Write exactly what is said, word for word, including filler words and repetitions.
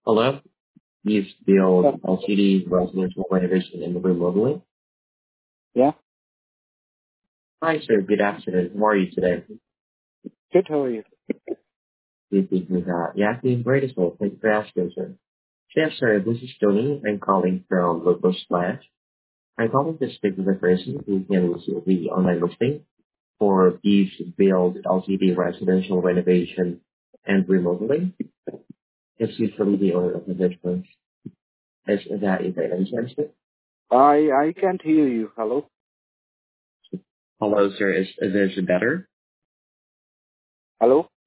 Hello, you've built L C D residential renovation and remodeling. Yeah. Hi, sir. Good afternoon. How are you today? Good. How are you? Good to hear that. Yeah, doing great as well. Thank you for asking, sir. Yes, sir. This is Tony. I'm calling from Local Splash. I'm calling to speak with the person who handles the online listing for these build L C D residential renovation and remodeling. It's usually the owner of the business. Is that is that any sense? I I can't hear you. Hello. Hello, sir. Is, is this better? Hello.